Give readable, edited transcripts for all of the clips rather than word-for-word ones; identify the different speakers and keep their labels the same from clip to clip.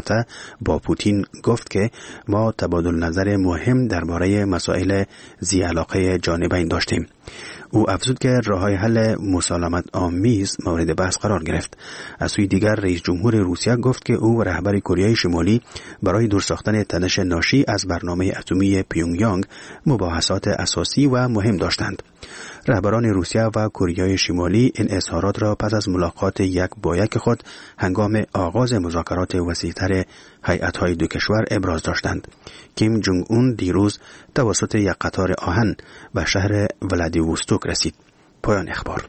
Speaker 1: مسامحه با پوتین گفت که ما تبادل نظر مهم درباره مسائل ذی علاقه جانبین داشتیم. او افزود که راه‌های حل مسالمت آمیز مورد بحث قرار گرفت. از سوی دیگر رئیس جمهور روسیه گفت که او و رهبر کره شمالی برای دور ساختن تنش ناشی از برنامه اتمی پیونگیانگ مباحثات اساسی و مهم داشتند. رهبران روسیه و کره شمالی این اظهارات را پس از ملاقات یک با یک خود هنگام آغاز مذاکرات وسیع‌تر هیئت‌های دو کشور ابراز داشتند. کیم جونگ اون دیروز توسط یک قطار آهن به شهر ولادیوستوک رسید. پایان اخبار.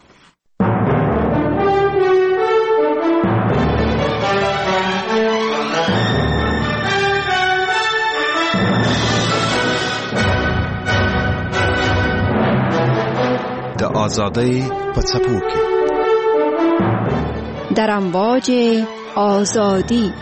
Speaker 2: د آزادی په څپو کې
Speaker 3: در امواج آزادی.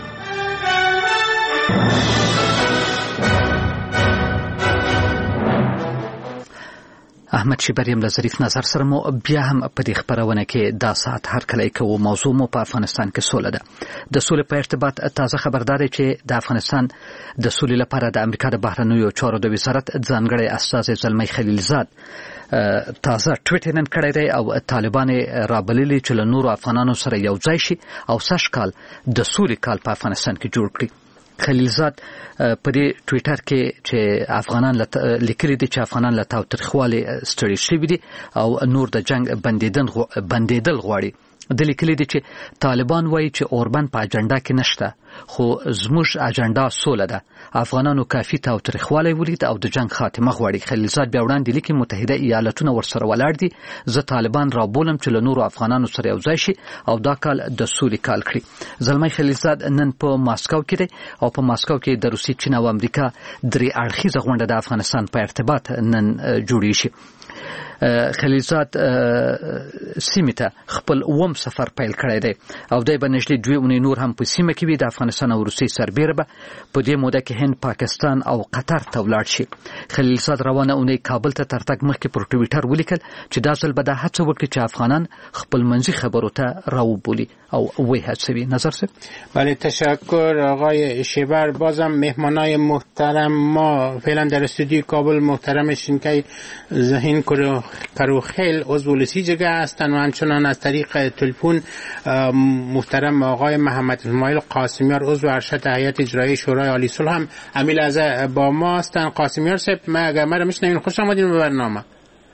Speaker 4: احمد شیبریم له ظریف نظر سره مو بیا هم په دې خبرونه کې دا ساعت هر کله کوو موضوع مو په افغانستان کې سوله ده. د سولې په ارتباط تازه خبرداري چې د افغانستان د سولې لپاره د امریکا د بهرنیو چارو د وزارت ځانګړی استازی زلمی خلیلزاد تازه ټویټ نن کړی دی او طالبان رابللي چې له نورو افغانانو سره یو ځای شي او سږ کال د سولې کال په افغانستان کې جوړ کړي. خلیلزاد په دې ټویټر کې چې افغانان لیکلي دي چې افغانان له تاوتریخوالي ستړي شوي دي او نور د جنگ بندیدل غواړي. د لیکلي دي چې طالبان وایي چې اوربند په اجنډا کې نشته، خو زموږ اجنډا سوله ده. افغانانو کافي تاوتریخوالی ولید او د جنگ خاتمه غواړي. خلیلزاد بیا وړاندې لیکي متحده ایالتونه ورسره ولاړ دي، زه طالبان را بولم چې له نورو افغانانو سره یو ځای شي او دا کال د سولې کال کړي. زلمی خلیلزاد نن په ماسکو کې دی او په ماسکو کې د روسیې، چین او امریکا درې اړخیزه غونډه د افغانستان په ارتباط نن جوړیږي. خلیلزاد سیمې ته خپل اووم سفر پیل کړی دی او دی به نږدې 2 اونۍ نور هم په سیمه کې وي. د افغانستان او روسیې سربیره به په دې موده کې هند، پاکستان او قطر ته ولاړ شي. خلیلزاد روانه اونۍ کابل ته تر تګ مخکې پر ټویټر ولیکل چې دا ځل به دا هڅه وکړي چې افغانان خپل منځي خبرو ته راوبولي او وی هڅوي. نظر صاحب.
Speaker 5: بله، تشکر آقای شیبر. بازم مهمانای محترم ما فعلا در استودیو کابل محترم شینکای ذهین کروخیل عضو لسیجگه هستند و همچنان از طریق تلفن محترم آقای محمد اسماعیل قاسمیار عضو ارشد هیئت اجرایی شورای عالی صلح هم امیل از با ما هستند. قاسمیار صاحب، اگر مرا میشنوین خوش آمدین به برنامه.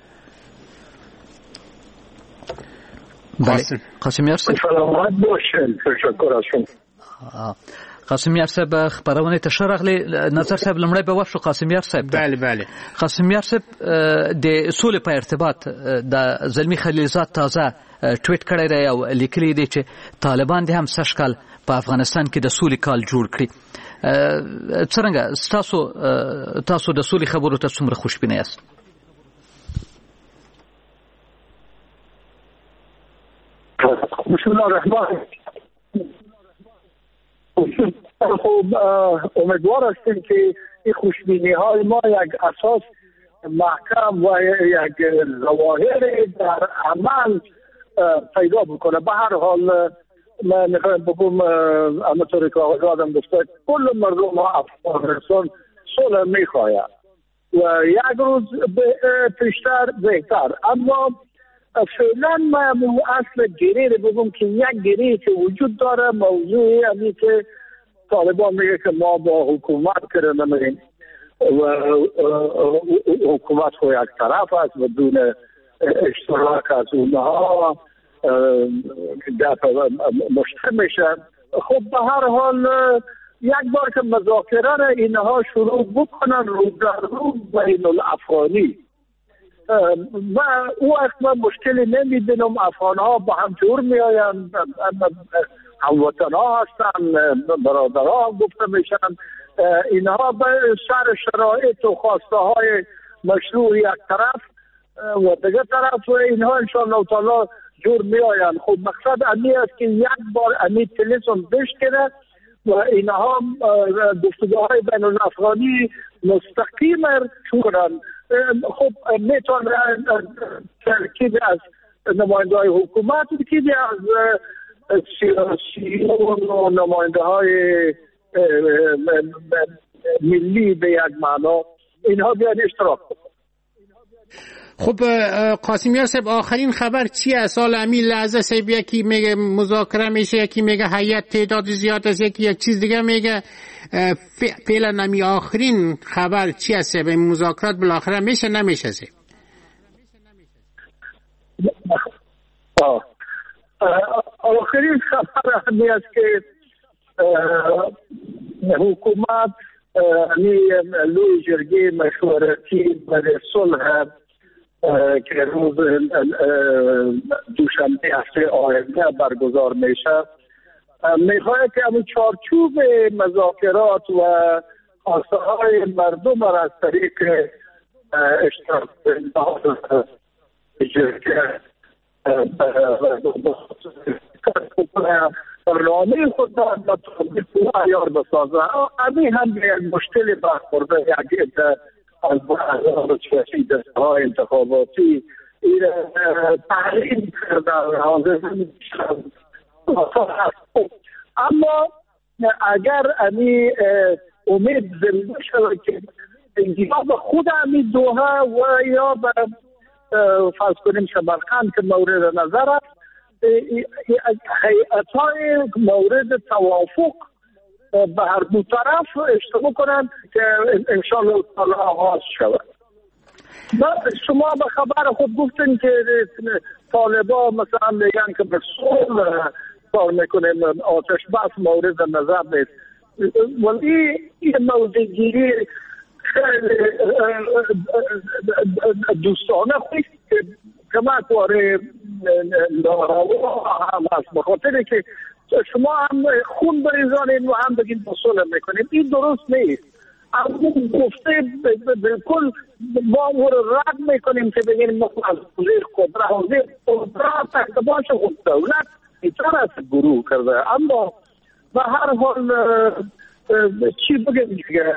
Speaker 4: قاسمیار صاحب
Speaker 6: سلامت باشین. تشکر از شما.
Speaker 4: قاسمیار صاحب خبرونه ته شرغلی. نظر صاحب لمړی به وښو. قاسمیار صاحب.
Speaker 5: بله.
Speaker 4: قاسمیار صاحب د سولې په ارتباط د زلمی خلیلزاد تازه ټویټ کړی دی او لیکلی دی چې طالبان دې هم سږ کال په افغانستان کې د سولې کال جوړ کړي. څرنګه تاسو د سولې خبرو ته څومره خوشبینه یاست؟
Speaker 6: بسم الله الرحمن. خب امیدوار هستیم که این خوشبینی های ما یک اساس محکم و یک ظواهر در عمل پیدا بکنه. به هر حال من میخوایم بگم همونطوری که آقای آدم گفته کل مردم افغانستان صلح میخواهد و یک روز پیشتر بهتر. اما فعلا من اصل گره رو بگم که یک گره که وجود داره موضوعی همی که طالبان میگه که ما با حکومت کرده نمیم و حکومت خو یک طرف است بدون اشتراک از اونها مشکل میشه. خب به هر حال یک بار که مذاکره را اینها شروع بکنن رو در رو بین الافغانی و او وقت من مشکلی نمیبینم. افغان ها با هم جور میآیند، هموطن ها هستن، برادر ها گفته میشن. اینها به سر شرایط و خواسته های مشروع یک طرف و دیگه طرف و اینها انشاءالله تعالی جور میآیند. خب مقصد امی است که یک بار امی تلسون بشکنه و اینها گفتگوهای بین الافغانی مستقیم کنند. خب میتونه ترکیب از نماینده های حکومت، ترکیب از سیاسی و نماینده های ملی به یک معنا اینها بیان اشتراک کنند.
Speaker 5: خب قاسمیار صاحب، آخرین خبر چیه؟ سال امی لحظه صاحب یکی میگه مذاکره میشه، یکی میگه هیئت تعداد زیاد است، یکی یک چیز دیگه میگه. فعلا امی آخرین خبر چی است؟ به مذاکرات بالاخره میشه نمیشه؟
Speaker 6: آخرین خبر همی است که حکومت لوی جرگه مشورتی برای صلح که روز دوشنبه هفته آینده برگزار میشه میخواهد که همون چارچوب مذاکرات و خواسته های مردم را از طریق اشتراک جرگه برنامه خود را عیار بسازه. امی هم به یک مشکل برخورده، یک از سیاسی دسته‌های انتخاباتی تحریم کرده. اما اگر امی امید زنده شود که انقلاب خود امی دوحه و یا به فرض کنیم سمرقند که مورد نظر است، هیئت‌های مورد توافق به هر دو طرف اجتماع کنند که انشاءالله تعالی آغاز شود. شما به خبر خود گفتین که طالبان مثلا میگن که به صلح کار میکنیم، آتش بس مورد نظر نیست، ولی این موضوعگیری خیلی دوستانه خویست که کمک واره ناروا هم هست، بخاطر که شما هم خون بریزانید و هم بگید با صلح میکنید. این درست نیست. اون گفته بالکل با رد میکنیم که بگیم ما از زیر قدرت اقتباش خود دولت ایتر از گروه کرده. اما به هر حال چی بگیم دیگه،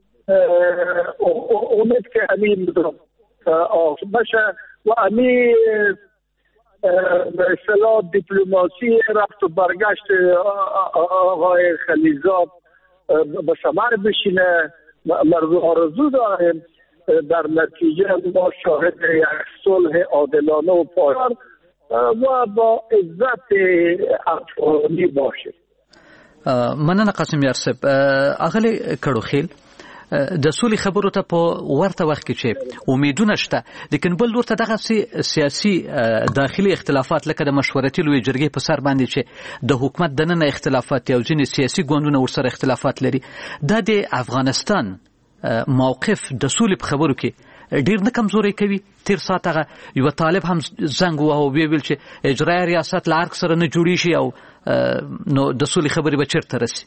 Speaker 6: امید که امین باشه و امین به اصطلاح دیپلماسی رفت و برگشت آقای خلیزاد به ثمر بشینه. مردم آرزو داریم در نتیجه ما شاهد یک صلح عادلانه و پایدار و با عزت افغانی باشه.
Speaker 4: مننه قاسمیار صاحب. اغلی کړوخیل د سولې خبرو ته په ورته وخت کې چې امیدونه شته، لیکن بل ورته دغه سیاسي داخلي اختلافات لکه د مشورتي لوی جرګې په سر باندې چې د حکومت دننه اختلافات او ځینې سیاسي ګوندونه ورسره اختلافات لري، دا د افغانستان موقف د سولې په خبرو کې ډیر نه کمزوري کوي. تیر ساعت هغه یو طالب هم زنګ وهو ویل چې اجرایي ریاست له ارګ سره نه جوړی شي او نو د سولې خبرې به چیرته رسي.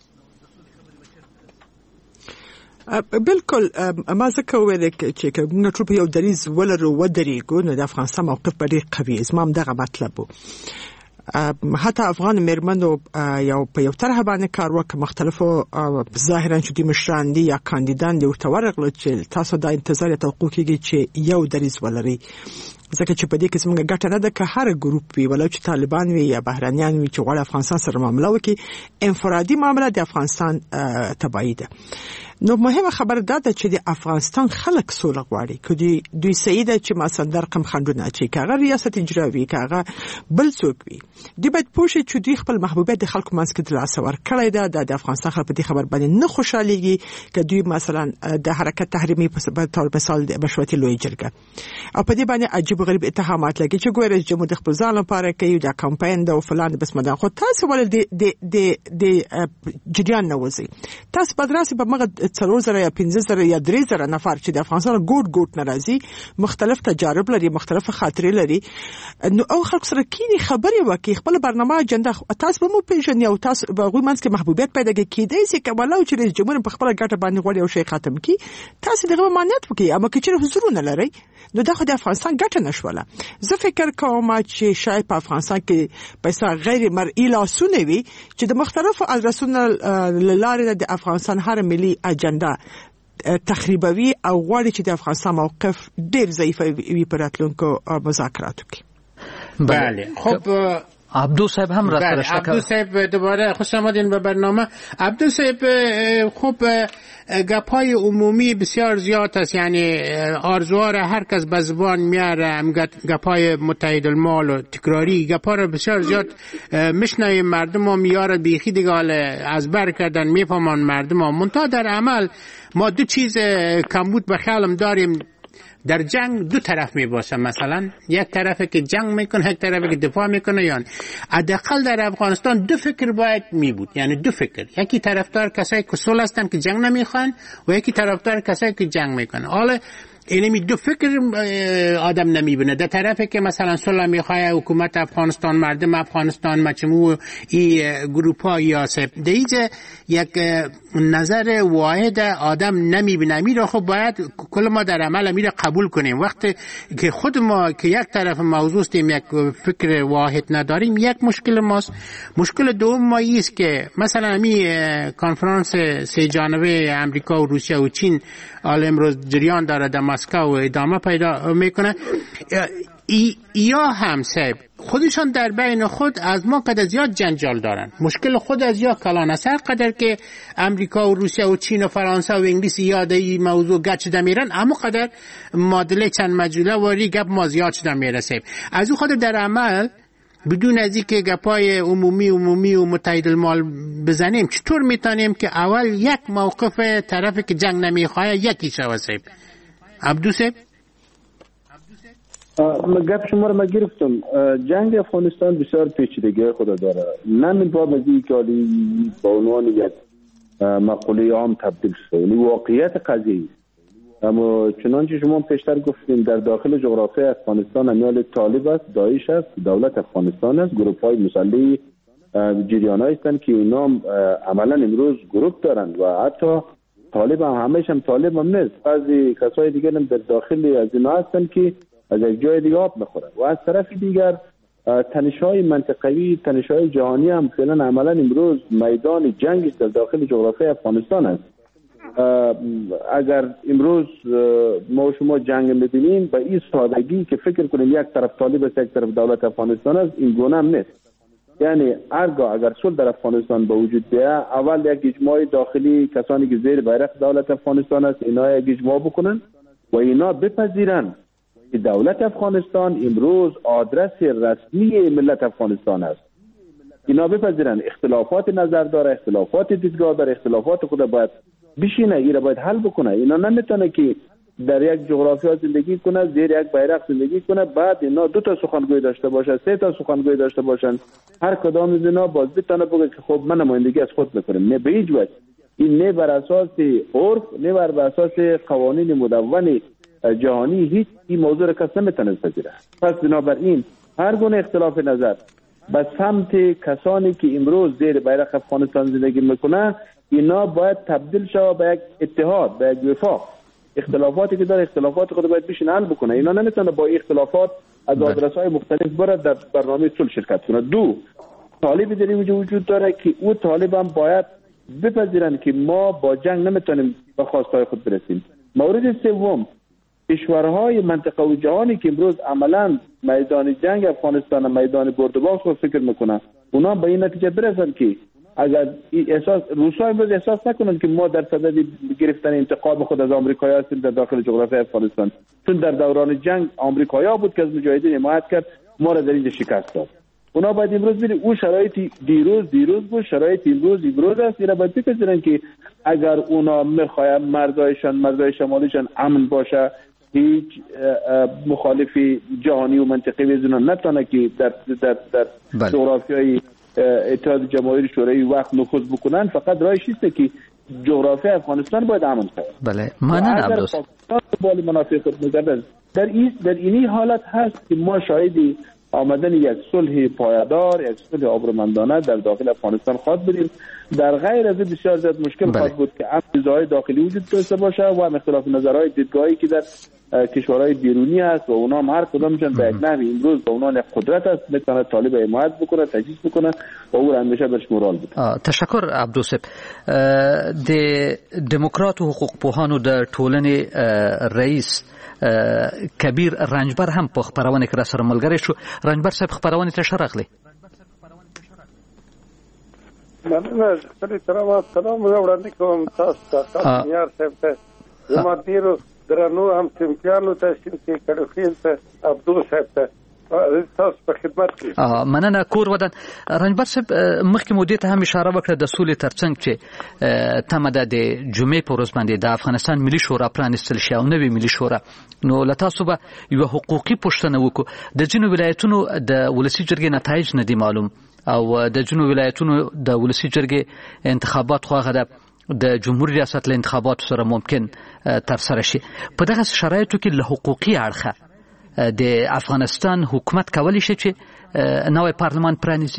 Speaker 7: بالکل ما ځکه ویل چې موږ ټول په یو دریځ ولرو ودرېږو نو د افغانستان موقف به ډېر قوي. زما هم دغه مطلب و. حتی افغان میرمنو یو په یو طرح باندې کار وکړ، مختلفو ظاهرا چې د مشران دي یا کاندیدان دي ورته ورغله چې تاسو دا انتظار یا توقع کیږي چې یو دریځ ولري، ځکه چې په دې کې زموږ ګټه نه ده که هر ګروپ وي، ولو چې طالبان وي یا بهرانیان وي چې غواړي افغانستان سره معامله وکړي. انفرادي معامله د افغانستان تبعیض ده. نو مهمه خبره دا ده چې د افغانستان خلک سوله غواړي، که دوی صحیح ده چې مثلا د رقم خنډونه چې هغه ریاست اجرایي که هغه بل څوک وي، دوی باید پوه شي چې دوی خپل محبوبیت د خلکو منځ کې د لاسه ورکړی ده. د افغانستان خلک په دې خبر باندې نه خوشحالېږي که دوی مثلا د حرکت تحریمي په طور مثال د مشروطیت لویه جرګه او په دې باندې عجیب غریب اتهامات لګي چې ګوره رئیس جمهور د خپل ځان لپاره کوي دا کمپاین ده او فلان بس مدان. خو تاسو ولې د جریان نه وځئ؟ تاسو باید راسئ په مغه 4000 یا 15000 یا 3000 نفر چې د افغانستان ګوټ ناراضي، مختلف تجارب لري، مختلف خاطرې لري، نو او خلک سره کینی خبرې وکړي، خپل برنامه اجنډا تاسو به مو پیژنئ او تاسو به غوي منځ کې محبوبیت پیدا کېدای شي. کمالو چې رئیس جمهور په خپل ګټه باندې غوړي او شي ختم کی، تاسو دغه مانیت وکړي. اما که چیرې حضور نه لري نو دا خو د افغانستان ګټه نشوله. زه فکر کوم چې شاید په افغانستان کې پیسې غیر مرئی لاسونه وي چې د مختلفو ادرسونو لاره د افغانستان هر ملي اجنډا تخریبوي او غواړي چې د افغانستان موقف ډیر ضعیف وي په راتلونکو مذاکراتو کې.
Speaker 5: بله. خب
Speaker 4: عبدو صاحب هم را سره شکر.
Speaker 5: عبدو صاحب دوباره خوش آمدین به برنامه. عبدو صاحب خوب گپای عمومی بسیار زیاد است، یعنی آرزوها را هر کس به زبان میاره، گپای متحد المال و تکراری گپا را بسیار زیاد میشنویم، مردم ها میاره بیخی دیگه از بر کردن میفهمان مردم ها. منتها در عمل ما دو چیز کمبود به خیالم داریم. در جنگ دو طرف می باشه، مثلا یک طرفی که جنگ میکنه، یک طرفی که دفاع میکنه. یعنی حداقل در افغانستان دو فکر باید می بود، یعنی دو فکر، یکی طرفدار کسایی که صلح هستن که جنگ نمیخوان و یکی طرفدار کسایی که جنگ میکنه. حالا اینمی دو فکر آدم نمیبینه. در طرفی که مثلا صلح میخواه حکومت افغانستان، مردم افغانستان، مجموع ای گروپ ها یاسب دیجه یک نظر واحد آدم نمیبینه. میره خب باید کل ما در عمل میره قبول کنیم. وقتی که خود ما که یک طرف موضوع استیم، یک فکر واحد نداریم، یک مشکل ماست. مشکل دوم ما ایست که مثلا امی کنفرانس سه جانبه امریکا و روسیه و چین حال امروز جریان داره در مسکو و ادامه پیدا میکنه. یا هم صاحب خودشان در بین خود از ما قدر زیاد جنجال دارن، مشکل خود از یا کلان است. هر قدر که امریکا و روسیه و چین و فرانسه و انگلیس یاده ای موضوع گچ شده میرن، اما قدر معادله چند مجوله واری گپ ما زیاد شده میرسه. از او خود در عمل بدون از اینکه گپای عمومی و متحد المال بزنیم، چطور میتونیم که اول یک موقف طرفی که جنگ نمیخواه یکی شوه؟ صاحب عبدو صاحب
Speaker 8: گپ شما رو من گرفتم. جنگ افغانستان بسیار پیچیدگی خود داره. نمی باید از این که با عنوان یک مقوله عام تبدیل شده، یعنی واقعیت قضیه. اما چنانچه شما پیشتر گفتیم در داخل جغرافیای افغانستان امیال طالب است، داعش است، دولت افغانستان است، گروپ های مسلحی جریان هایی هستند که اینا عملا امروز گروپ دارند و حتی طالب هم همش هم طالب هم نیست. بعضی کسای دیگر هم در داخل از اینا هستند که از یک جای دیگه آب میخورن. و از طرف دیگر تنش‌های منطقوی، تنش‌های جهانی هم فعلا عملا امروز میدان جنگ در داخل جغرافیای افغانستان است. اگر امروز ما شما جنگ می‌بینیم به این سادگی که فکر کنیم یک طرف طالب است یک طرف دولت افغانستان است، این گونه هم نیست. یعنی هرگاه اگر صلح در افغانستان به وجود بیاید، اول یک اجماع داخلی کسانی که زیر بیرق دولت افغانستان است اینا یک اجماع بکنن و اینا بپذیرن که دولت افغانستان امروز آدرس رسمی ملت افغانستان است. اینا بپذیرن اختلافات نظر داره، اختلافات دیدگاه داره، اختلافات خود باید بشینه، اینا باید حل بکنه. اینا نمیتونه که در یک جغرافیا زندگی کنه، زیر یک بیرق زندگی کنه، بعد اینا دو تا سخنگوی داشته باشه، سه تا سخنگوی داشته باشن، هر کدام از اینا باز بتونه بگه که خب من نمایندگی از خود میکنم. نه به هیچ وجه. این نه بر اساس عرف، نه بر اساس قوانین مدون جهانی هیچ این موضوع را کس نمیتونه بپذیره. پس بنابراین هر گونه اختلاف نظر به سمت کسانی که امروز زیر بیرق افغانستان زندگی میکنه اینا باید تبدیل شود به یک اتحاد، به یک وفاق. اختلافاتی که داره اختلافات خود باید بشین حل بکنه. اینا نمیتونه با اختلافات از آدرس‌های مختلف برد در برنامه صلح شرکت کنه. دو طالبی در این وجود داره که او طالب هم باید بپذیرن که ما با جنگ نمیتونیم به خواستهای خود برسیم. مورد سوم کشورهای منطقه و جهانی که امروز عملا میدان جنگ افغانستان و میدان برد و باخت رو فکر میکنن، اونا به این نتیجه برسن که اگر روس‌ها امروز احساس نکنند که ما در صدد گرفتن انتقام خود از آمریکایی‌ها هستیم در داخل جغرافیای افغانستان، چون در دوران جنگ آمریکایی‌ها بود که از مجاهدین حمایت کرد، ما را در اینجا شکست داد. اونا باید امروز ببینید اون شرایطی دیروز بود، شرایط امروز است. اینا باید بپذیرن که اگر اونا میخواین مرزهای شمالیشان امن باشه، هیچ مخالفی جهانی و منطقی وزنا نتونه که در جغرافیای اتحاد جماهیر شوروی وقت نفوذ بکنن. فقط راهش است که جغرافیای افغانستان باید امن شود.
Speaker 4: بله، مانند عبدوس
Speaker 8: بالی منافع خود می‌گردد. در اینی حالت هست که ما شاهدی آمدن یک صلح پایدار، یک صلح آبرومندانه در داخل افغانستان خواهد بودیم. در غیر از بسیار زیاد مشکل خواهد بود که امن‌های داخلی وجود داشته باشه و اختلاف نظرهای دیدگاهی که در کشورهای بیرونی هست و اونا هم هر کدامشون به یک نحوی امروز به عنوان قدرت است میتونه طالب حمایت بکنه، تجهیز بکنه و او همیشه برش مورال بده.
Speaker 4: تشکر عبدوس. د دموکرات و حقوق پوهانو د ټولنې رئیس کبیر رنجبر هم په خبرونه کې را سره ملګری شو. رنجبر صاحب خبرونه ته شرغلی.
Speaker 9: مننه خپل احترامات سلام وړاندې کوم تاسو ته یار صاحب ته زما ډیرو درنو هم سیمپیانو ته چې کډوخیل ته عبدو صاحب ته تاسو په خدمت کې
Speaker 4: مننه کور ودان رنجبر صاحب مخکې مودې ته هم اشاره وکړه د سولې ترڅنګ چې تمه ده د جمعې په ورځ باندې د افغانستان ملي شورا پرانیستل شي او نوې ملي شورا نو له تاسو به یو حقوقي پوښتنه وکړو د ځینو ولایتونو د ولسي جرګې نتایج نه دي معلوم او د ځینو ولایتونو د ولسي جرګې انتخابات خو هغه د جمهوریت ریاست له انتخاباتو سره ممکن ترسره شي په دغه شرایطو کې له حقوقي اړخه د افغانستان حکومت کولی شي چې نوی پارلمان پرانیزي؟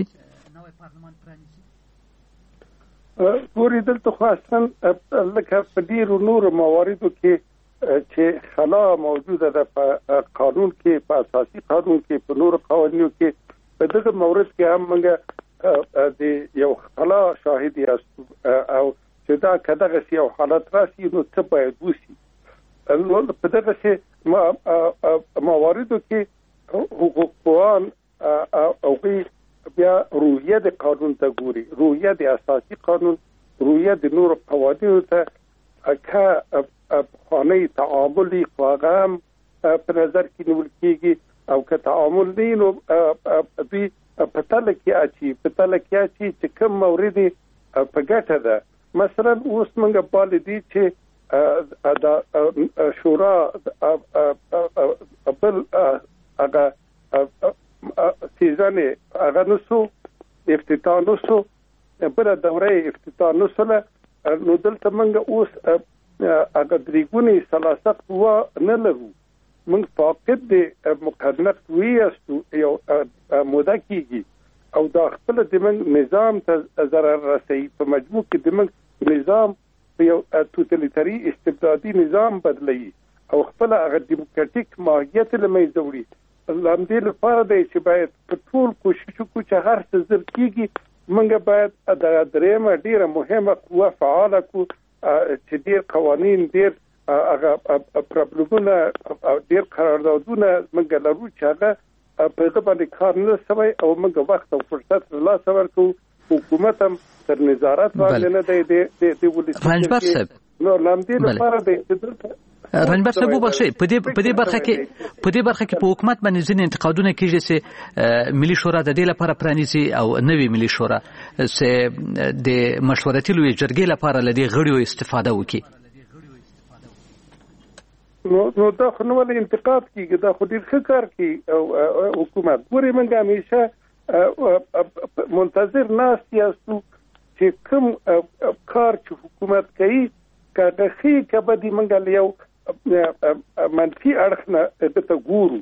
Speaker 9: ګورې دلته خو اصلا لکه په ډېرو نورو مواردو کې چې خلا موجوده ده په قانون کې په اساسي قانون کې په نورو قوانینو کې په دغه مورد کې هم موږ د یو خلا شاهد یاستو او چې دا که دغسې یو حالت راشي نو څه باید وشي په دغسې مواردو کې حقوقپوهان هغوی بیا روحیه د قانون ته ګوري روحیه د اساسي قانون روحیه د نورو قوانینو ته که پخوانی تعاملي خو هغه هم په نظر کې نیول کېږي او که تعامل نه نو دوی په تله کې اچي چې کوم مورد په ګټه ده مثلا اوس موږ باندې دي چې د شورا بل هغه سیزن هغه نسو افتتاح نسو بل دوره افتتاح نسو نو دلته موږ اوس هغه دریګونی سلاسه قوا نه لرو موږ فاقد د مقننه قوی استو یو موده کېږي او دا خپل د موږ نظام ته ضرر رسوي په مجموع کې د موږ نظام یو توتالیتاري استبدادي نظام بدلوي او خپل هغه دیموکراتیک ماهیت له منځه وړي لامدې لپاره دی چې باید په ټول کوشش وکړو چې هر څه زر کېږي موږ باید د درېیمه ډېره مهمه قوه فعاله کړو چې ډېر قوانین ډېر هغه پرابلمونه ډېر قراردادونه موږ لرو چې هغه په هغه باندې کار نه شوی او موږ وخت او فرصت له لاسه ورکړو حکومت هم تر نظارت باندې نه دی د ولسی
Speaker 4: رنجبر صاحب
Speaker 9: نو لامدې لپاره دی
Speaker 4: رنجبر صاحب وبخښئ په دې برخه کې په حکومت باندې ځینې انتقادونه کېږي چې ملي شورا د دې لپاره پرانیزي او نوې ملي شورا چې د مشورتي لویې جرګې لپاره له دې غړیو استفاده وکړي
Speaker 9: نو دا خو نو ولې انتقاد کېږي دا خو ډېر ښه کار کوي او حکومت ګورې موږ همیشه منتظر ناست یاستو چې کوم کار چې حکومت کوي که ښې که بدي موږ له یو منفي اړخ نه ته ګورو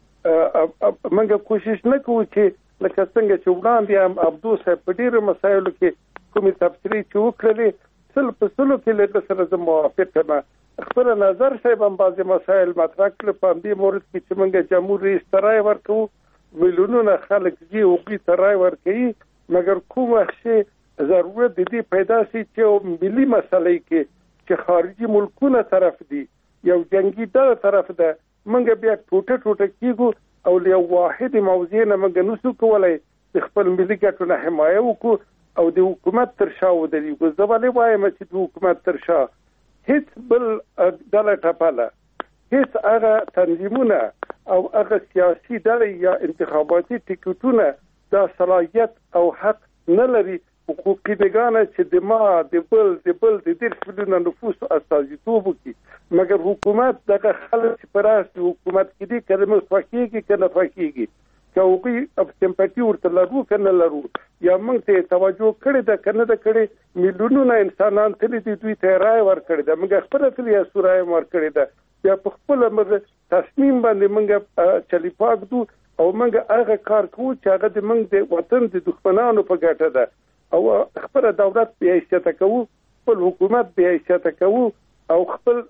Speaker 9: موږ کوشش نه کوو چې لکه څنګه چې وړاندې هم عبدو صاحب په ډېرو مسایلو کې کومې تبصرې چې وکړلې سل په سلو کې له سره زه موافق یم خپل نظر صاحب هم بعضې مسایل مطرح کړل په همدې مورد کې چې موږ جمهور رئیس ته رایه ورکوو میلیونونه خلک دې هغوی ته رایه ورکوي مګر کوم وخت چې ضرورت د دې پیدا شي چې ملي مسلې کې چې خارجي ملکونه طرف دي یو جنگي دغه طرف ده موږ بیا ټوټه کېږو او له یو واحد موضوع نه موږ نشو کولی د خپل ملي ګټو نه حمایه وکړو او د حکومت تر شا ودرېږو زه ولې وایم چې د حکومت تر شا هیڅ بل ډله ټپله هیڅ هغه تنظیمونه او هغه سیاسي ډلې یا انتخاباتي ټیکټونه دا صلاحیت او حق نه لري حقوقي نگانه چې د بل د دېرش میلیونه نفوسو استازیتوب وکړي مګر حکومت دغه خلک چې په راس د حکومت کې دي که موږ خوښېږي که نه خوښېږي که هغوی سمپتي ورته لرو که نه لرو یا موږ ته توجه کړې ده که نه ده کړې میلیونونه انسانان تللي دي دوی ته یې رایه ورکړې ده موږ خپله تللي یاستو رایه ورکړې ده بیا په خپله موږ تصمیم باندې موږ چلی پاک دو او موږ هغه کار کوو چې هغه د موږ د وطن د دښمنانو په ګټه ده او خپل دولت بې حیثیته کوو خپل حکومت بې حیثیته کوو او خپل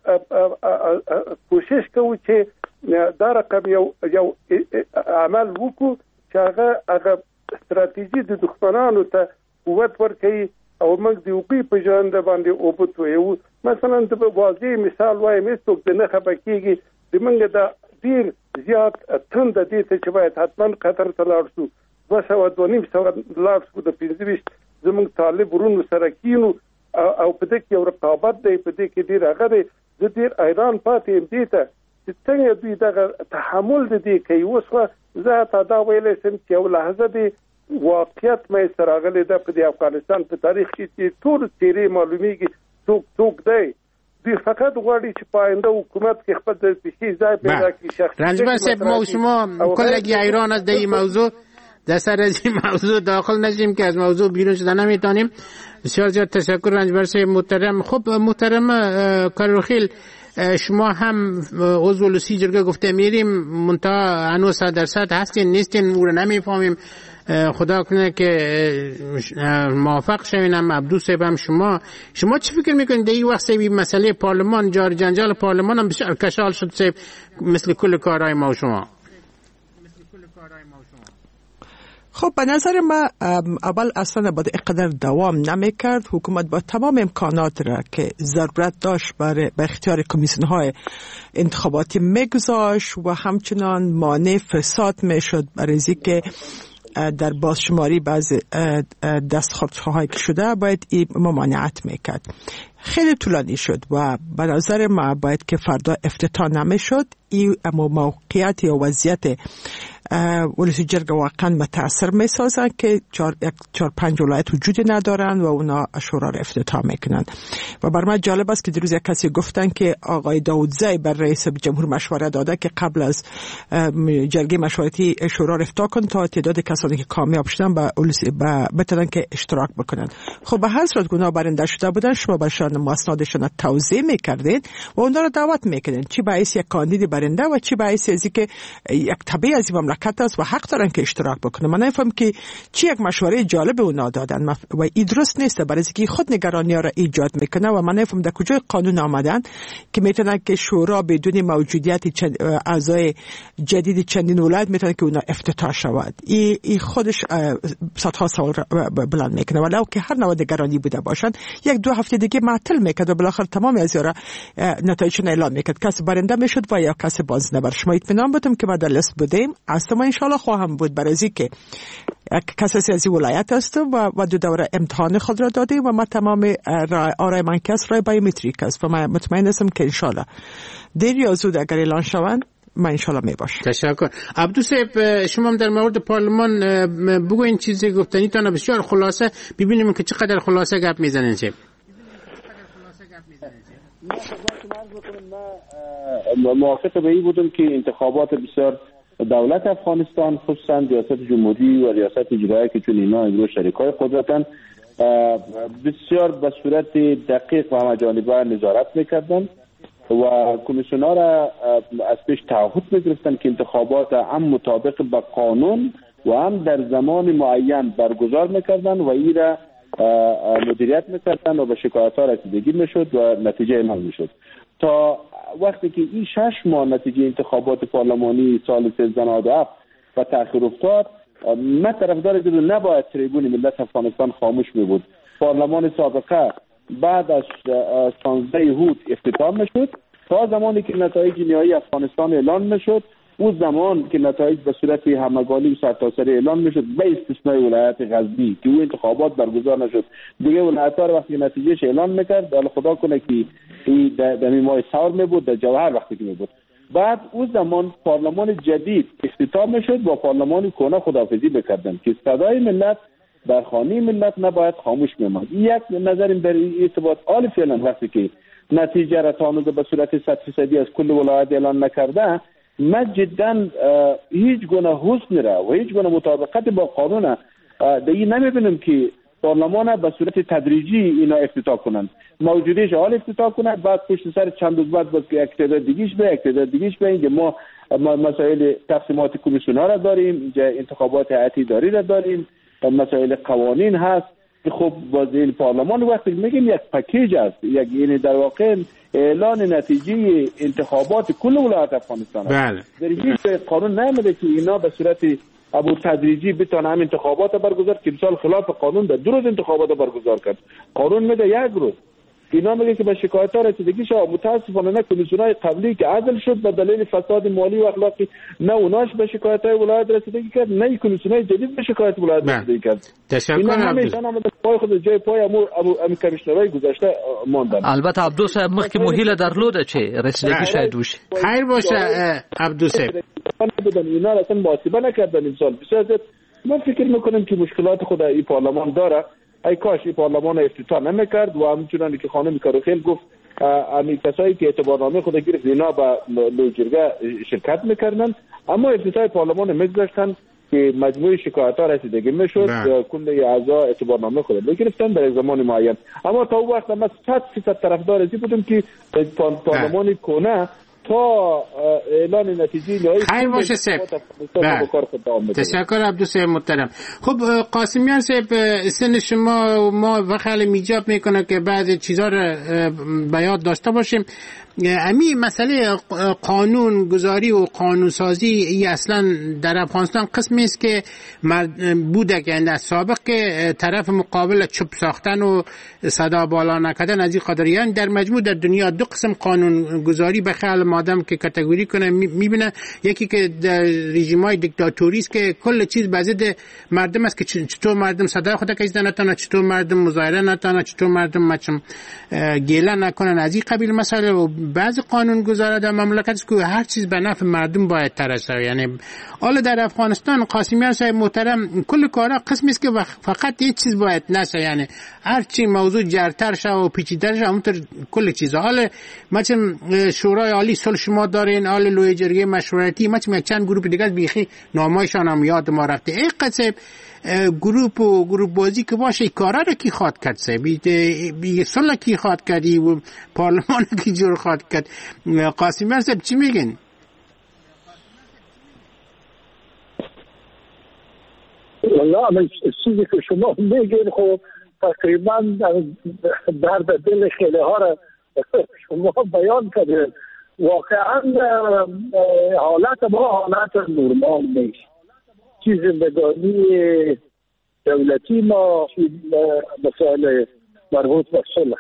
Speaker 9: کوشش کوو چې دا رقم یو عمل وکړو چې هغه ستراتیژي د دښمنانو ته قوت ورکوي او موږ د هغوی په ژرنده باندې اوبه تویوو مثلا د واضح مثال وایم هېڅوک د نه خفه کېږي د موږ دا ډېر زیات تنده دې ته چې باید حتما قطر ته لاړ شو 200 لاړ شو د 25 زموږ طالب ورونو سره کینو او په دې کې یو رقابت دی، په دې کې ډیر هغه دی. زه ډیر حیران پاتې یم دې ته چې څنګه دوی دغه تحمل د دې کوي. اوس زه تا دا ویلی سم چې یو لحظه دی واقعیت مې سره راغلی ده په دې افغانستان په تاریخ کې چې ټول څیرې معلومیږي څوک دی. دوی فقط غواړي چې په آینده حکومت کې خپل د پیشي ځای پیدا کړي.
Speaker 5: رنجبر صاحب ما و شما کلگی ایران از این موضوع در سر از این موضوع داخل نشیم که از موضوع بیرون شدن نمیتونیم. بسیار زیاد تشکر رنجبر صاحب محترم. خب محترم کاروخیل، شما هم عضو لوسی جرگه گفته میریم منتها هنوز 100% هستین نیستین او رو نمیفهمیم. خدا کنه که موافق شوین. هم عبدو صاحب هم شما چی فکر میکنید در این وقت سیبی مسئله پارلمان جار جنجال پارلمان هم بسیار کشال شد صاحب مثل کل کارهای ما و شما؟
Speaker 7: خب به نظر من اول اصلا باید اقدر دوام نمیکرد. حکومت با تمام امکانات را که ضرورت داشت برای اختیار کمیسیون های انتخاباتی میگذاشت و همچنان مانع فساد میشد برای که در بازشماری بعض دستخوش‌هایی که شده باید این ممانعت میکرد. خیلی طولانی شد و به نظر من باید که فردا افتتاح نمیشد. این موقعیت یا وضعیت ولسی جرگه واقعا متاثر میسازن که 4-5 ولایت وجودی ندارن و اونا شورا را افتتاح میکنن. و بر من جالب است که دیروز یک کسی گفتن که آقای داودزی بر رئیس جمهور مشوره داده که قبل از جرگه مشورتی شورا را افتتاح کن تا تعداد کسانی که کامیاب شدن بتونن که اشتراک بکنن. خب به هر صورت گناه برنده شده بودن، شما برشان اسنادشان توضیح میکردین و اونا را دعوت میکردین، چی باعث یک کاندید برنده و چی باعث از اینکه یک تبع از این مملکت است و حق دارن که اشتراک بکنن. من نفهم که چی یک مشوره جالب اونا دادن و این درست نیست، برای اینکه خود نگرانی را ایجاد میکنه و من نفهم در کجای قانون آمدن که میتونن که شورا بدون موجودیت اعضای جدید چندین ولایت میتونه که اونا افتتاح شود. این خودش صدها سوال بلند میکنه. ولو که هر نوع نگرانی بوده باشن 1-2 هفته دیگه معطل میکرد و بالاخره تمام از یارا نتایجشون اعلام میکرد، کسی برنده میشد و یا کسی بازنده. بر شما اطمینان بدم که ما در لیست بودیم، اصلا ان شاء الله خواهم بود، برای اینکه کسی سیاسی ولایت است و 2 دوره امتحان خود را دادیم و ما تمام آرای من کس رای بایومتریک است و من مطمئن هستم که ان شاء الله دیر یا زود اگر اعلان شوند من ان شاء الله میباشم.
Speaker 5: تشکر. عبدو صاحب شما هم در مورد پارلمان بگوین چیزی گفتنیتان بسیار خلاصه ببینیم که چقدر خلاصه گپ میزنین. چه
Speaker 8: من موافق به این بودم که انتخابات بسیار دولت افغانستان خصوصا ریاست جمهوری و ریاست اجرایی که چون اینا امروز شریکای قدرتن بسیار به صورت دقیق و همه‌جانبه نظارت میکردن و کمیسیون‌ها را از پیش تعهد میگرفتن که انتخابات هم مطابق با قانون و هم در زمان معین برگزار میکردن و این را مدیریت میکردن و به شکایت‌ها رسیدگی میشد و نتیجه اعلام میشد. تا وقتی که این 6 ماه نتیجه انتخابات پارلمانی سال 1397 و تأخیر افتاد، من طرفدار دیدم نباید تریبون ملت افغانستان خاموش می بود. پارلمان سابقه بعد از 16 هوت افتتاح میشد تا زمانی که نتایج نهایی افغانستان اعلان میشد. اون زمان که نتایج به صورت همگانی و سرتاسری اعلان میشد به استثنای ولایت غزنی که اون انتخابات برگزار نشد، دیگه ولایت‌ها رو وقتی نتیجهش اعلان میکرد حالا خدا کنه که این در ماه سور میبود در جوهر وقتی که میبود. بعد اون زمان پارلمان جدید افتتاح میشد و پارلمان کهنه خداحافظی بکردن که صدای ملت در خانه ملت نباید خاموش میماند. یک نظرم در این ارتباط حال فعلا وقتی که نتیجه را تا به صورت 100% از کل ولایت اعلان نکرده، من جدا هیچ گونه حسن را و هیچ گونه مطابقت با قانون دیگه نمیبینم که پارلمان به صورت تدریجی اینا افتتاح کنند. موجودیش حال افتتاح کنند، بعد پشت سر چند روز بعد باز که اقتدار دیگیش به اینجا ما مسائل تقسیمات کمیسیون‌ها را داریم، اینجا انتخابات هیئت اداری را داریم، مسائل قوانین هست. خب باز این پارلمان وقتی میگیم یک پکیج است، یک یعنی در واقع اعلان نتیجه انتخابات کل ولایت افغانستان است.
Speaker 5: بله.
Speaker 8: در هیچ قانون نمیده که اینا به صورت ابو تدریجی بتونه هم انتخابات برگزار که مثال خلاف قانون در 2 روز انتخابات برگزار کرد. قانون میده 1 روز. اینا میگه که به شکایت ها رسیدگی شد. متاسفانه نه کمیسیونای قبلی که عزل شد به دلیل فساد مالی و اخلاقی، نه اوناش به شکایت های ولایت رسیدگی کرد، نه کمیسیونای جدید به شکایت ولایت رسیدگی کرد.
Speaker 5: تشکر
Speaker 8: همیشه آمده پای خود جای پای ام کمیشنرای گذشته ماندن.
Speaker 4: البته عبدو صاحب مخکې مهیله درلوده چې رسیدگی شاید وشي.
Speaker 5: خیر باشه عبدو صاحب.
Speaker 8: اینا اصلا محاسبه نکردن امسال. بسیار من فکر میکنم که مشکلات خود این پارلمان داره. ای کاش این پارلمان افتتاح نمیکرد و همچنانی که خانم کاروخیل گفت امی کسایی که اعتبارنامه خود گرفت اینا به لوجرگه شرکت میکردن، اما افتتاح پارلمان میگذاشتن که مجموعه شکایت ها رسیدگی میشد، کل اعضا اعتبارنامه خود میگرفتن در زمان معین. اما تا اون وقت ما 100% طرفدار ازی بودیم که پارلمان کنه تا اعلان نتیجه نهایی
Speaker 5: خیر باشه صاحب. تشکر عبدو صاحب محترم. خب قاسمیان صاحب، سن شما ما وقتی میجاب میکنه که بعضی چیزا رو به یاد داشته باشیم. امی مسئله قانون گذاری و قانون سازی ای اصلا در افغانستان قسمی است که بوده که در سابق که طرف مقابل چوب ساختن و صدا بالا نکردن از این قدریان، در مجموع در دنیا دو قسم قانون گذاری به خیال مادم که کاتگوری کنه میبینه. یکی که در رژیم‌های دیکتاتوری است که کل چیز به ضد مردم است، که چطور مردم صدای خود کشیدن نتونه، چطور مردم مظاهره نتونه، چطور مردم گله نکنن از این قبیل مسائل. و بعضی قانون گذاره در مملکت است که هر چیز به نفع مردم باید ترسه. یعنی حالا در افغانستان قاسمیان صاحب محترم کل کارا قسمی است که فقط یک چیز باید نشه، یعنی هر چی موضوع جرتر شه و پیچیده‌تر شه اونطور کل چیزا. حالا مثلا شورای عالی صلح شما دارین، حالا لوی جرگه مشورتی، مثلا چند گروه دیگه بیخی نامایشان هم یاد ما رفته. این قصه گروپ بازی که باشه کارا رو کی خواد کرد سه بی صلح کی خواد کردی و پارلمان کی جور خواد کرد. قاسمیان صاحب چی میگن؟
Speaker 6: والله من چیزی که شما میگین خب تقریبا درد دل خیلی ها رو شما بیان کردید. واقعا حالت ما حالت نرمال نیست. چیز زندگانی دولتی ما مسائل مربوط به صلح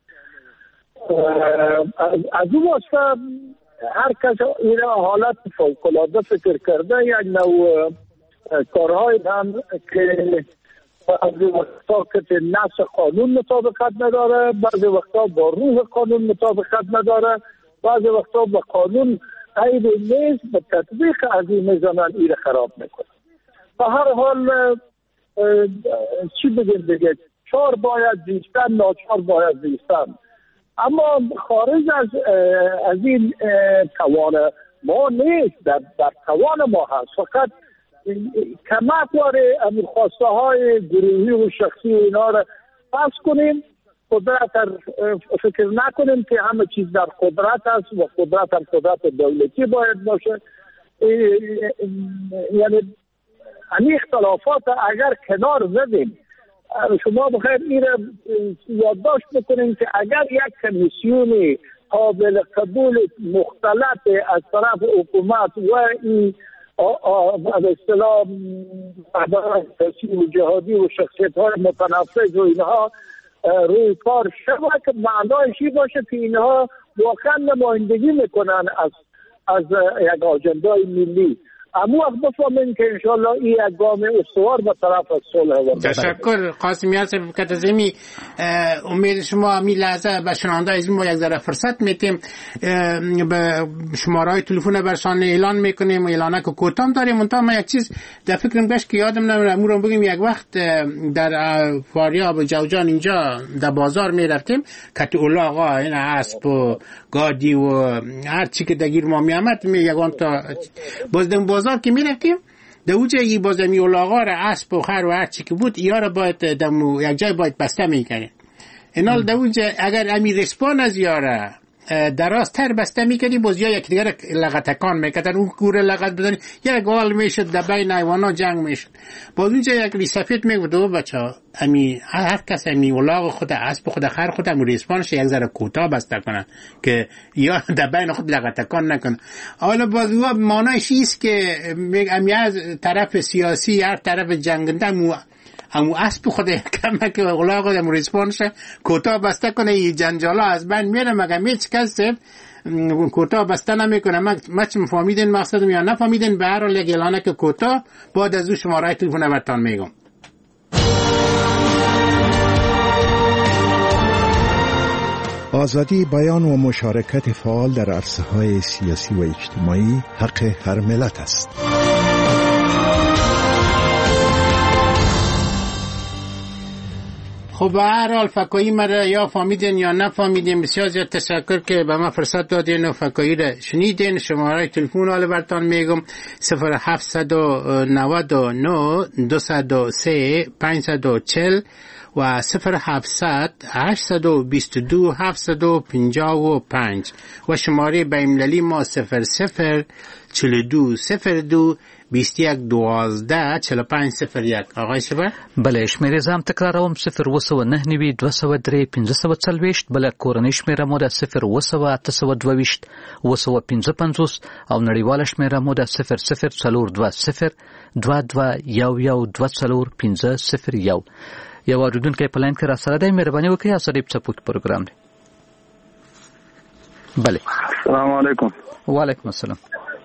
Speaker 6: از اون واسه هر کس این حالت فوق‌العاده فکر کرده. یک نوع کارهای هم که بعضی وقتا که نص قانون مطابقت نداره، بعضی وقتا با روح قانون مطابقت نداره، بعضی وقتا با قانون عیب نیست، به تطبیق از این میزنن این خراب میکنه. به هر حال چی بگیم دیگه، چار باید زیستن، ناچار باید زیستن. اما خارج از این توان ما نیست، در توان ما هست. فقط کمک واره خواسته های گروهی و شخصی اینا را پس کنیم، قدرت فکر نکنیم که همه چیز در قدرت است و قدرت دولتی باید باشه. یعنی همین اختلافات اگر کنار زدیم، شما بخیر این را یادداشت بکنیم که اگر یک کمیسیونی قابل قبول مختلط از طرف حکومت و این به اصطلاح سیاسی و جهادی و شخصیت های متنفذ و اینها روی کار شود، که معنایش این باشه که اینها واقعا نمایندگی میکنن از یک آجندای ملی. اما وقت بفهمیم که انشاءالله این یک گام استوار به طرف از صلح.
Speaker 5: تشکر قاسمیان صاحب کتزمی. امید شما همین لحظه به شنونده از ما یک ذره فرصت میتیم، به شماره‌های تلفن برشان اعلان میکنیم، اعلانه که کوتام داریم. منتها من یک چیز در فکرم گشت که یادم نمیره، امورم بگیم یک وقت در فاریاب جوجان اینجا در بازار میرفتیم کت اولا آقا این اسب و گادی و هر چی که دگیر ما میامد یگان تا بازدم بازار که میرفتیم در اوجه ای بازمی اولاغا را اسب و خر و هر چی که بود اینا را باید یک جای باید بسته میکنه. اینال در اوجه اگر امی رسپان از یاره درازتر بسته میکنی باز یا یک دیگر لغتکان میکردن، اون گوره لغت بزنی یک گال میشد در بین حیوانا جنگ میشد. باز اونجا یک ریسفید میگود و بچه امی هر کس امی اولاغ خود اسب خود خر خود امی رسپانش یک ذره کوتاه بسته کنن که یا در بین خود لغتکان نکنن. حالا باز او معنیش ایست که امی از طرف سیاسی هر طرف جنگنده همو اسب خود کمک اغلاق و ریسپانس کوتاه بسته کنه. این جنجالا از بین میره. مگه هیچ کس کوتاه بسته نمیکنه. ما چه فهمیدین مقصدم یا نفهمیدین؟ به هر حال یک اعلانه که کوتاه، بعد از او شماره تلفن برتان میگم.
Speaker 2: آزادی بیان و مشارکت فعال در عرصه‌های سیاسی و اجتماعی حق هر ملت است.
Speaker 5: خب به هر حال فکایی مرا یا فهمیدین یا نفهمیدین، بسیار زیاد تشکر که به ما فرصت دادین و فکایی را شنیدین. شماره تلفن حالا براتون میگم 0799 203 540 و 0700 822 755 و شماره بین‌المللی ما 00 42 02 21 12 45 01. آقای شبر؟
Speaker 4: بله، شمیره زم تکراروم 0 203 540 بله کورنۍ شمیره مو د 0 822 255 او نړیواله شمیره مو د 00 22 یو اوریدونکی په لاین کې را سره دی. مهرباني وکړئ اسری په سپوږ پروګرام دی. بله.
Speaker 8: السلام علیکم.
Speaker 4: وعلیکم السلام.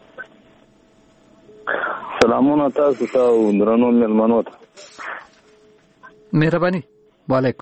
Speaker 8: سلامونه تاسو ته او درنو مېلمنو ته.
Speaker 4: مهرباني. وعلیکم.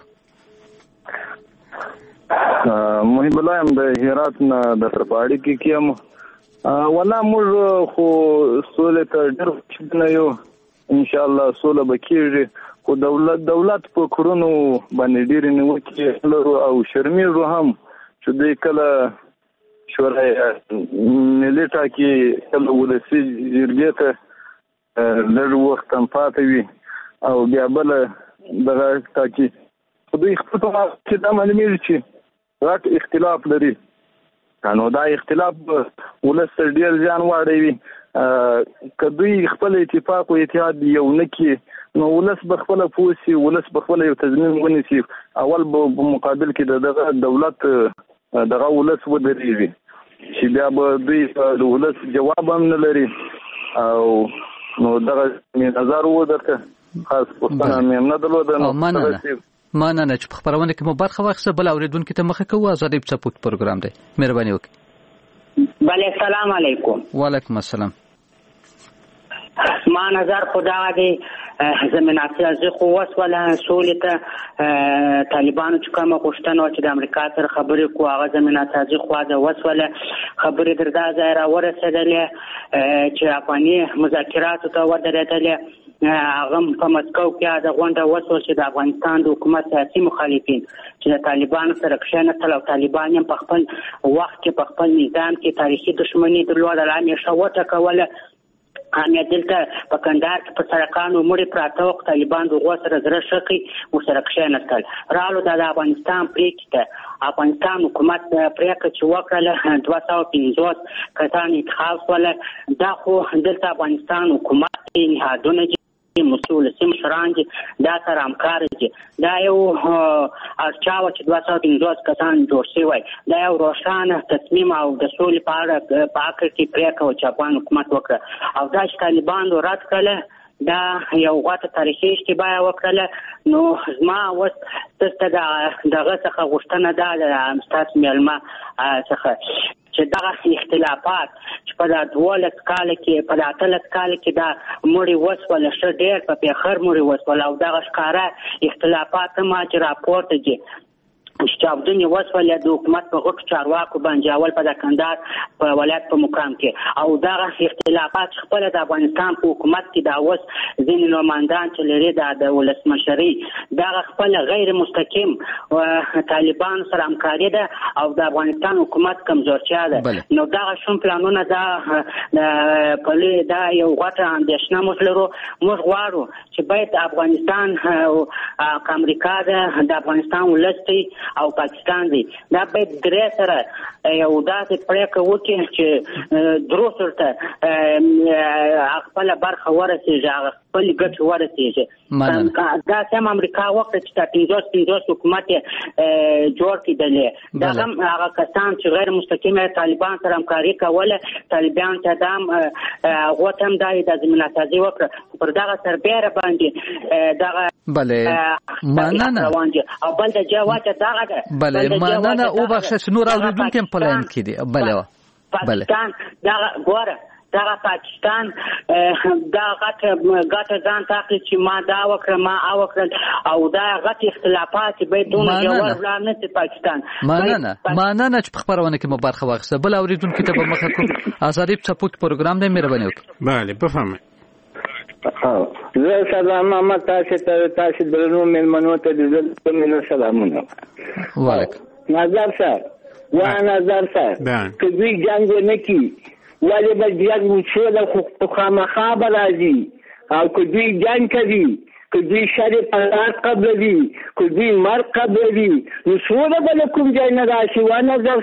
Speaker 8: محب الله ام د هرات نه د ترپاړي کې کیم. ولا موږ خو سولې ته ډېر نه یو. ان شاء الله سوله بکیږي. خو دولت په کورونو باندې ډېر نیوکې لرو او شرمېږو هم چې دوی کله شورای ملي ټاکي کله ولسي جرګې ته لږ وخت هم پاتې وي او بیا بله دغه ټاکي. خو دوی خپل چې دا معلومېږي چې غټ اختلاف لري. نو دا اختلاف ولس ته ډېر زیان واړوي. که دوی خپل اتفاق او اتحاد یو نه کړي نو ولس به خپله پوه شي، ولس به خپله یو تضمین ونیسي. اول به مقابل کې دغه دولت دغه ولس ودرېږي چې بیا به دوی د ولس جواب هم نه لري. او نو دغه نظر و درته خاص پوښتنه مې هم نه درلوده.
Speaker 4: مننه چې په خپرونه کې مو برخه واخیسته. بل اوریدونکي ته مخه کوو. ازادي په سپوږ پروګرام دی. مهرباني وکړئ.
Speaker 10: بله سلام علیکم.
Speaker 4: وعلیکم السلام.
Speaker 10: ما نظر خدا دی زمینه سیاسي خو وسوله سولې ته طالبانو چې کومه غوښتنه وه چې د امریکا سره خبرې کړو هغه زمینه سیاسي خوا د وسوله خبرې تر دا ځای راورسېدلې چې افغاني مذاکراتو ته ودرېدلې. هغه په مسکو کې د غونډه وسوه چې د افغانستان د حکومت سیاسي مخالفین چې د طالبانو سره کښېنستل او طالبان هم په خپل وخت کې په خپل نظام کې تاریخي دښمني درلوده، همیشه وټکوله. همې دلته په کندهار کې په سړکانو مړي پراته وو، طالبان د هغو سره زړه ښه کړي ورسره کښېنستل. راغلو دا د افغانستان پرېکړې ته افغانستان حکومت پرېکړه چې وکړله 250 کسان انتخاب شوله. دا خو دلته افغانستان حکومت نهادونه مسؤل سیم شران دي دا سره همکار دي. دا یو ارچا و چې 250 کسان جوړ شوی. دا یو روښانه تصمیم او د سولې په اړه کې پرېکړه چې افغان حکومت وکړه او دا چې طالبانو رد کړله دا یو غټه تاریخي اشتباه وکړله. نو زما اوس دلته دغه څخه غوښتنه ده د ستاسو مېلمه څخه چې دغه اختلافات چې په 12 کال کې په 13 کال کې دا مړي وسوله ښه ډېر په پیخر مړي وسوله او دغه ښکاره اختلافات ما چې راپورته دي چې چاودنې وسوله د حکومت په غټو چارواکو باندې اول په د کندهار په ولایت په مقام کې او دغه اختلافات خپل د افغانستان په حکومت کې دا اوس ځینې نوماندان چې لري د ولسمشرۍ دغه خپل غیر مستقیم طالبان سره همکاري ده او د افغانستان حکومت کمزورتیا ده. نو دغه شوم پلانونه دا یو غټه اندېښنه موږ لرو. موږ غواړو چې باید افغانستان او امریکا ده د افغانستان ولس او پاکستان دی دا باید درې سره یو داسې پرېکړه وکړي چې درو سره خپله برخه ورسېږي، هغه خپل ګټ ورسیږي. دا سم امریکا وخت چې 15 حکومت جوړ کړي دا هم هغه کسان چې غیر مستقیم طالبان سره همکاري کوله طالبان ته دام غوتم دای د زمينه سازي وکړه پر دغه سربېره باندې دغه
Speaker 4: بله مننه
Speaker 10: او بل د جواب دغه
Speaker 4: بله مننه او بخش نور اوریدونکو په لاین کې دي. بله
Speaker 10: پاکستان دغه ګوره دغه پاکستان دا غټ ځان تاکي چې ما دا وکړه ما وکړه او دا غټ اختلافات بدون جواب نه په پاکستان.
Speaker 4: مننه چې په خبرونه کې مبارخه واخیسته. بل اوریدونکو ته به مخه کوم آزادی سپورت پروګرام دې مهرباني وکړي.
Speaker 5: بله بفهمه.
Speaker 11: زه سلام محمد تاسو درنو مېلمنو ته د مینه سلامونه.
Speaker 4: وعلیکم
Speaker 11: نظر صاحب نظر صاحب که دوی جنگ نه کی ولی به جنگ وشوله خو خامخا به راځي او که دوی جنگ کوي که دوی شر فساد قبلوي که دوی مرګ قبلوي نو سوله به له کوم ځای نه راشي. نظر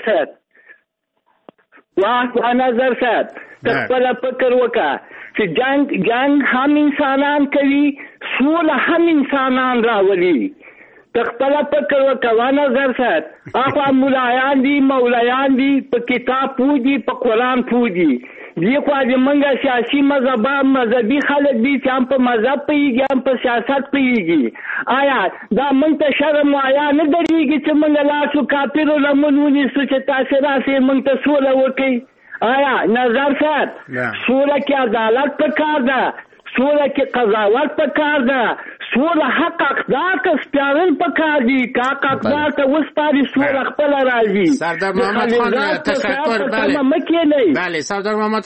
Speaker 11: صاحب نظر صاحب ته خپله فکر وکړه چې جنگ هم انسانان کوي سوله هم انسانان راولي. تخپل فکر وکوا نظر صاحب اخوا مولایان دي مولایان دي په کتاب پوجي په قران پوجي دی خو د منګه سیاسي مذهبي خلک دي چې هم په مذهب پیږي هم په سیاست پیږي. آیا دا مونږ ته شرم آیا نه درېږي چې مونږ لاسو کافرو لمنونی چې تاسو راسي مونږ ته سوله وکړي؟ آیا نظر صاحب سوله کې عدالت پکار ده سوله کې قضاوت پکار ده سوله حق اقدار ته سپارل پکار دي که حق اقدار ته وسپاري سوله خپل راځي.
Speaker 5: سردار محمد خان تشکر. بله سردار محمد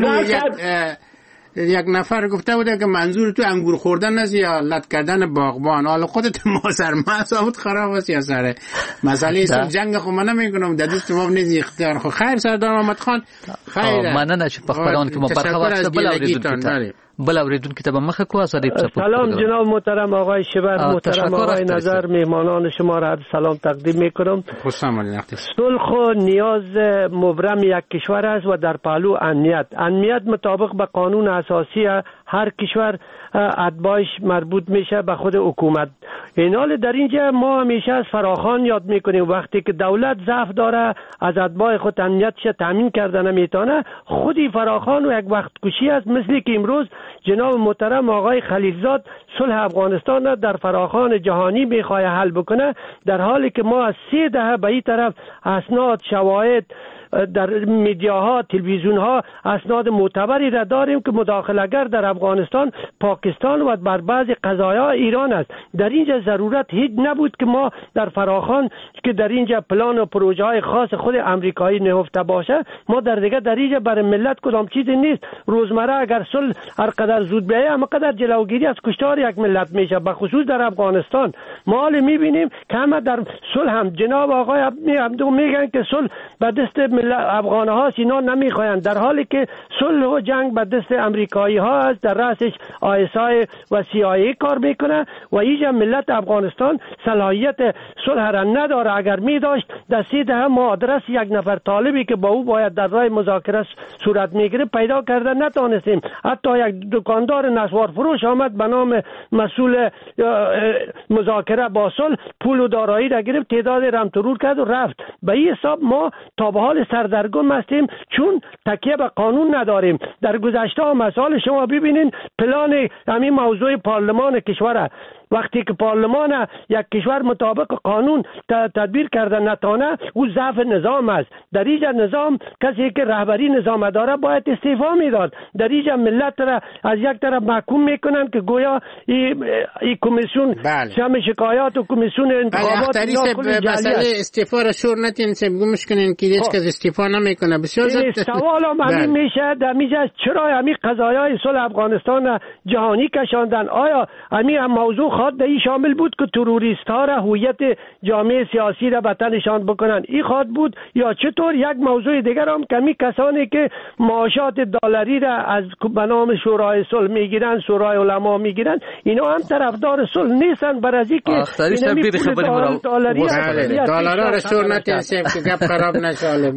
Speaker 5: خان یک نفر گفته بوده که منظور تو انگور خوردن است یا لط کردن باغبان. حالا خودت مازر مسعود خراب است یا سر مسئله جنگ خو من نمیکنم در دست ما نیست اختیار خو. خیر سردار محمد خان خیر
Speaker 4: مننه چې په خبرونه کې مبارکه واخیسته. بل اوریدونکو ته به مخه کو آزادی سپورت.
Speaker 12: سلام جناب محترم آقای شبر محترم آقای نظر مهمانان شما را سلام تقدیم میکنم.
Speaker 5: خوش آمدید.
Speaker 12: صلح و نیاز مبرم یک کشور است و در پهلو امنیت مطابق به قانون اساسی هر کشور اتباعش مربوط میشه به خود حکومت. این حال در اینجا ما همیشه از فراخوان یاد میکنیم وقتی که دولت ضعف داره از اتباع خود امنیتش تامین کردن نمیتونه خودی فراخوان و یک وقت کشی است. مثل که امروز جناب محترم آقای خلیلزاد صلح افغانستان در فراخوان جهانی میخواد حل بکنه در حالی که ما از 3 دهه به این طرف اسناد شواهد در میدیاها تلویزیونها اسناد معتبری را داریم که مداخله‌گر در افغانستان پاکستان و بر بعضی قضایا ایران است. در اینجا ضرورت هیچ نبود که ما در فراخوان که در اینجا پلان و پروژه های خاص خود امریکایی نهفته باشه ما در اینجا برای ملت کدام چیزی نیست. روزمره اگر صلح هر قدر زود بیاید اما قدر جلوگیری از کشتار یک ملت میشه. به خصوص در افغانستان ما حال میبینیم که همه در صلح هم جناب آقای عبدو میگن که صلح به دست افغان ها اینا نمیخواین در حالی که صلح و جنگ به دست امریکایی ها است. در رأسش ISI و CIA کار میکنه و اینجا ملت افغانستان صلاحیت صلح را نداره. اگر می داشت در 3 دهه ما آدرس یک نفر طالبی که با او باید در راه مذاکره صورت میگیره پیدا کردن نتونستیم. حتی یک دکاندار نسوار فروش آمد به نام مسئول مذاکره با صلح پول و دارایی را گرفت تعداد رم ترور کرد و رفت. به این حساب ما تا به حال سردرگم هستیم چون تکیه به قانون نداریم. در گذشته مثال شما ببینین پلان همین موضوع پارلمان کشور وقتی که پارلمان یک کشور مطابق قانون تدبیر کردن نتانه او ضعف نظام است. در اینجا نظام کسی که رهبری نظام داره باید استعفا میداد. در اینجا ملت را از یک طرف محکوم میکنن که گویا این کمیسیون شام شکایات و کمیسیون انتخابات
Speaker 5: مسئله استعفا را شور نتین گمش کنین که هیچ کس استعفا نمیکنه. بسیار
Speaker 12: سوال هم میشه در میجا چرا همین قضایای صلح افغانستان جهانی کشاندن؟ آیا همین موضوع خواد این شامل بود که تروریست ها را هویت جامعه سیاسی را به تنشان بکنن. این خواد بود یا چطور یک موضوع دیگر هم کمی کسانی که معاشات دلاری را از به نام شورای صلح میگیرن، شورای علما میگیرن، اینا هم طرفدار صلح نیستن. برای که اینمی پول دلاری
Speaker 5: دلارا را شور نتنسیم که گپ خراب نشه.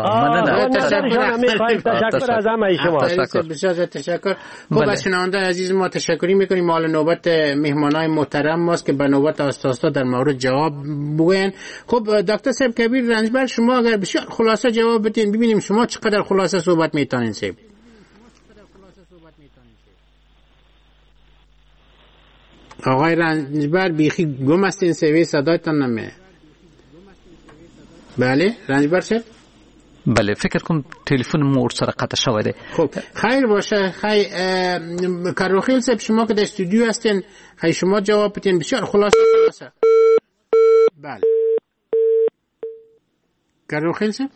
Speaker 12: تشکر از همه شما.
Speaker 5: بسیار تشکر. خب از شنونده عزیز ما تشکری میکنیم. مال نوبت مهمانای محترم ماست که به نوبت آستا در مورد جواب بگوین. خب دکتر صاحب کبیر رنجبر، شما اگر بسیار خلاصه جواب بدین ببینیم شما چقدر خلاصه صحبت میتونین صاحب. آقای رنجبر بیخی گم هستین، سوی صدایتان نمیه. بله رنجبر صاحب.
Speaker 4: بله فکر کنم تلفن مور سره قطع شوی دی.
Speaker 5: خب خیر باشه. خیر کاروخیل صاحب شما که در استودیو هستین خیر شما جواب بدین بسیار خلاصه. بله کاروخیل صاحب.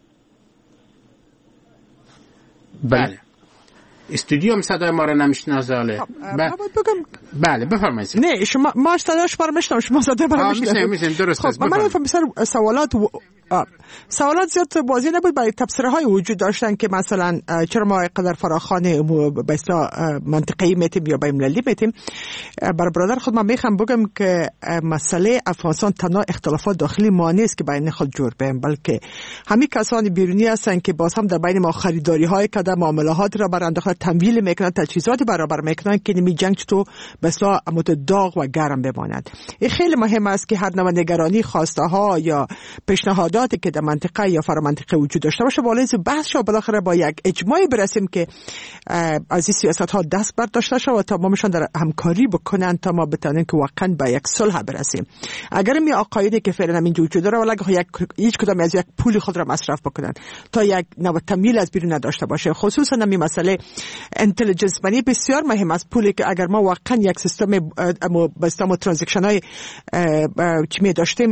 Speaker 5: بله استودیو هم صدای ما را نمیشناسه. بله بفرمایید.
Speaker 7: نه شما ما صداش ما را میشنویم، شما صدای ما را
Speaker 5: میشنوید. درست است.
Speaker 7: من فهمیدم سوالات زیاد واضح نبود. برای تفسیرهای وجود داشتن که مثلا چرا ما اینقدر فراخوان به اصطلاح منطقه‌ای میتیم یا بین‌المللی میتیم. برای برادر خود من میخوام بگم که مسئله افغانستان تنها اختلافات داخلی ما نیست که بین خود جور بیم، بلکه همین کسانی بیرونی هستن که باز هم در بین ما خریداری‌های کده، معاملات را برانداخته تمویل میکنن، تجهیزات برابر میکنن که نمی جنگ تو به اصطلاح داغ و گرم بماند. این خیلی مهم است که هر نوع نگرانی، خواسته ها یا پیشنهاداتی که در منطقه یا فرامنطقه وجود داشته باشه بالای بحث شو، بالاخره با یک اجماعی برسیم که از این سیاست ها دست برداشته شود و تمامشان در همکاری بکنن تا ما بتونیم که واقعا به یک صلح برسیم. اگر می عقایدی که فعلا اینجا وجود داره ولی هیچ کدام از یک پول خود را مصرف بکنن تا یک نوع تمویل از بیرون نداشته باشه، خصوصا همین مسئله اینتلیجنس منی بسیار مهم است. پولی که اگر ما واقعا یک سیستم با استفاده ترانزکشن های چی می داشتیم،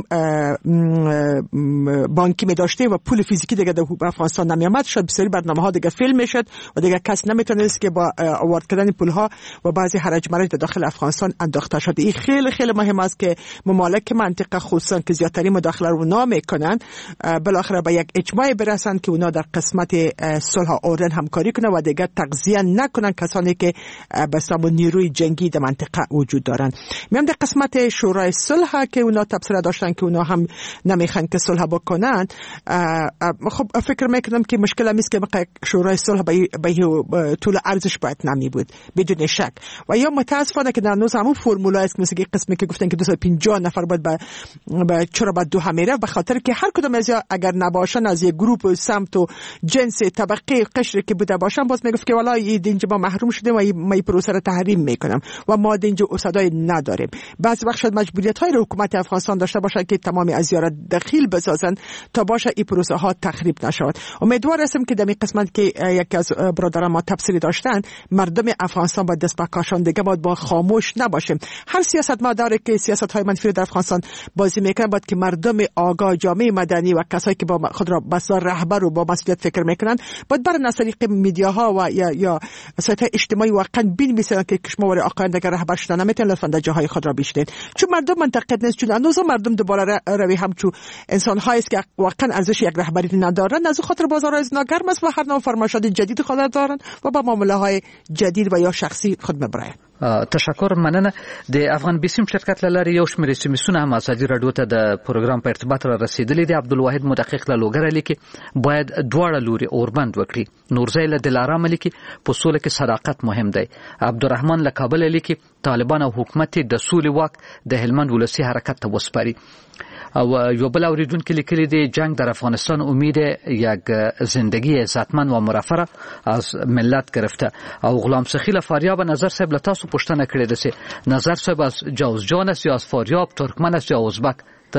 Speaker 7: بانکی می داشتیم و پول فیزیکی دیگه در افغانستان نمی آمد، شاید بسیاری برنامه ها دیگه فیلم میشد و دیگه کس نمیتونست که با آورد کردن پول ها و بعضی حرج مرج در داخل افغانستان انداخته شده. این خیلی خیلی مهم است که ممالک منطقه خصوصا که زیادترین مداخله رو نمیکنن بالاخره به یک اجماع برسن که اونا در قسمت صلح اوردن همکاری کنن و دیگه تغذیه نکنن کسانی که به سمو نیروی جنگی در منطقه وجود دارن. میام در قسمت شورای صلح که اونا تبصره داشتن که اونا هم نمیخوان که صلح بکنن. خب فکر میکنم که مشکل هم است که شورای صلح به طول عرضش باید نمی بود بدون شک و یا متاسفانه که در نوز همون فرمولا است مثل که قسمی که گفتن که 250 نفر باید به چرا باید دو میره، به خاطر که هر کدوم از اگر نباشن از یک گروه و سمت و جنس طبقه قشری که بوده باشن باز میگفت که والا اینجا ما محروم شدیم و ما پروسه را تحریم میکنم و ما اینجا اسدای نداریم. بعضی وقت شاید مجبوریت های حکومت افغانستان داشته باشه که تمامی از یارا دخیل بسازن تا باشه این پروسه ها تخریب نشود. امیدوار هستم که در این قسمت که یکی از برادران ما تفسیری داشتن مردم افغانستان با دست به کارشان دیگه باید با خاموش نباشیم. هر سیاست مداری که سیاست های منفی در افغانستان بازی میکنه باید که مردم آگاه، جامعه مدنی و کسایی که با خود را بسیار رهبر و با مسئولیت فکر میکنن باید بر نسلیق میدیاها و یا سایت اجتماعی واقعا بنویسن که کشماور آقایان دیگه رهبر شدن نمیتونن لطفا در جاهای خود را بیشترین، چون مردم منتقد نیست، چون هنوز مردم دوباره روی همچون انسان هایی است که واقعا ارزش یک رهبری ندارن، از خاطر بازار از ناگرم است و هر نوع فرمایشات جدید خود دارن و با معامله های جدید و یا شخصی خود مبرایند.
Speaker 4: تشکر. مننه. د افغان بیسیم شرکت لاري یو شمېر سیمسونه هم ازادي رادیو ته د پروګرام په ارتباط را رسیدلې دي. عبدالواحد مدقق له لوګر لیکي باید دواړه لوري اوربند وکړي. نورزی له دلارام لیکي په سوله کې صداقت مهم دی. عبدالرحمن له کابل لیکي طالبان او حکومت د سولې واک د هلمند ولسی حرکت ته وسپاري. او یو بل اوریدونکو لیکلي دی جنگ در افغانستان امید یک زندگی عزتمند و مرفه از ملت گرفته. او غلام سخیل فاریاب نظر صاحب له تاسو پوښتنه کړې ده چې نظر صاحب از جوزجان است یا از فاریاب، ترکمن است یا ازبک؟